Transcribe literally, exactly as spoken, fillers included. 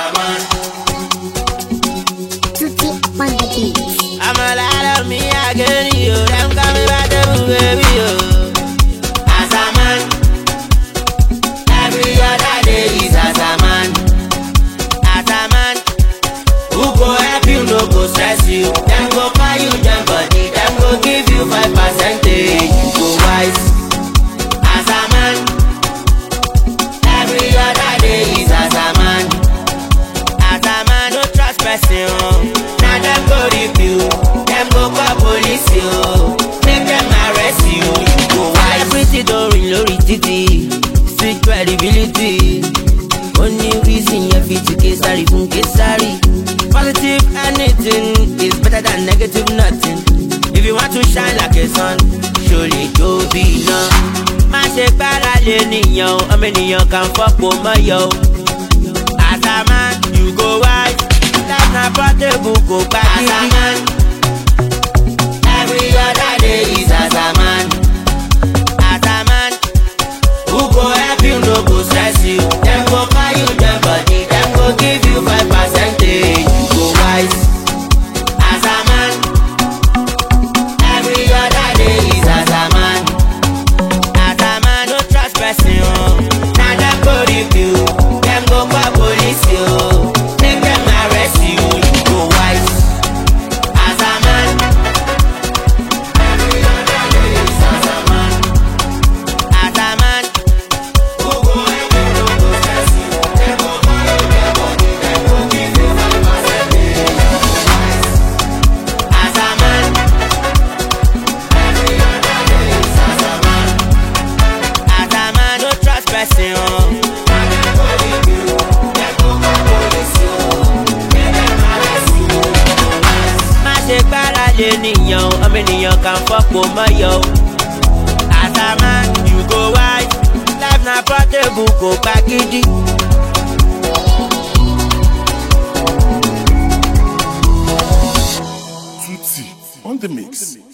a man. Tutti on the beat. I'm a lot of me again, yo. Them coming back to baby, yo. As a man, every other day is as a man. As a man, Who go help you, no go stress you. Them go buy you them body, them go give you five percentage. You go wise. As a man, every other day is as a man. as a man, No trust person, now them go review. Them go call police you. Make them arrest you. You go wise. celebrity don't ring lórí títì. Street credibility. Only reason you fit to Kesari fún Kesari. Positive anything is better than negative nothing. If you want to shine like a sun, surely go be now. Má ṣe gbára lé nìyàn, ọmọ ènìyàn kan fọ́pọ̀ mọ́yọ̀. As a man, you go wise. Life na portable, go gba As a gidi. man, every other day is as a man. As a man, Who go help you, no go stress you. Them go buy you them body, them go give you five percentage. You go wise. As a man, every other day is as a man. as a man, No trust person, now them go review. Them go call police you. Make them arrest you. You go wise. As a man, every other day is as a man. as a man. Who go help you, no go stress you. Them go buy you them body, them go give you five percentage. You go wise. As a man, every other day is as a man. As a man, No trust person, now them go review. Them go call police you. Make them arrest you. You go wise. má ṣe gbára lé nìyàn, ọmọ ènìyàn kan fọ́pọ̀ mọ́yọ̀. As a man, you go wise. Life na portable, go gba gidi. Tutti on the mix.